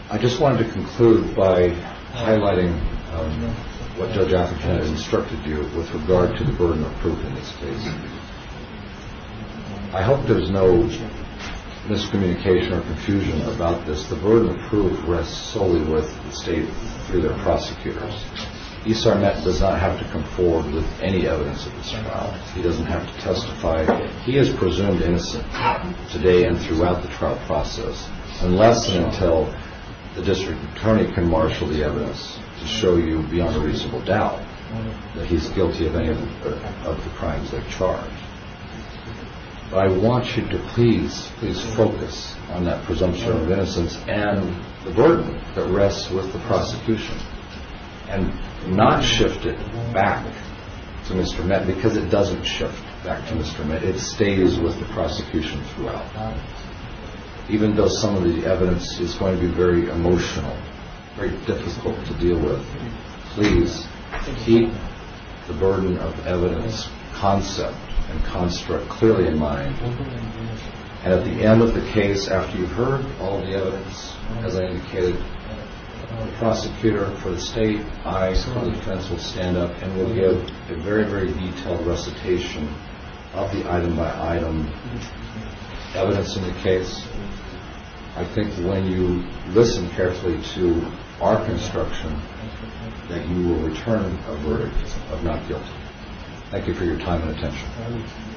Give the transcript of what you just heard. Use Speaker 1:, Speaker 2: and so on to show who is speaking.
Speaker 1: I just wanted to conclude by highlighting what Judge Atherton has instructed you with regard to the burden of proof in this case. I hope there's no miscommunication or confusion about this. The burden of proof rests solely with the state through their prosecutors. Isar Met does not have to come forward with any evidence of this trial. He doesn't have to testify. He is presumed innocent today and throughout the trial process, unless and until the district attorney can marshal the evidence to show you beyond a reasonable doubt that he's guilty of any of the crimes they've charged. But I want you to please focus on that presumption of innocence and the burden that rests with the prosecution, and not shift it back to Mr. Met, because it doesn't shift back to Mr. Met. It stays with the prosecution throughout. Even though some of the evidence is going to be very emotional, very difficult to deal with, please keep the burden of evidence concept and construct clearly in mind. And at the end of the case, after you've heard all the evidence, as I indicated, the prosecutor for the state, I for the defense will stand up and will give a very, very detailed recitation of the item-by-item evidence in the case. I think when you listen carefully to our construction, that you will return a verdict of not guilty. Thank you for your time and attention.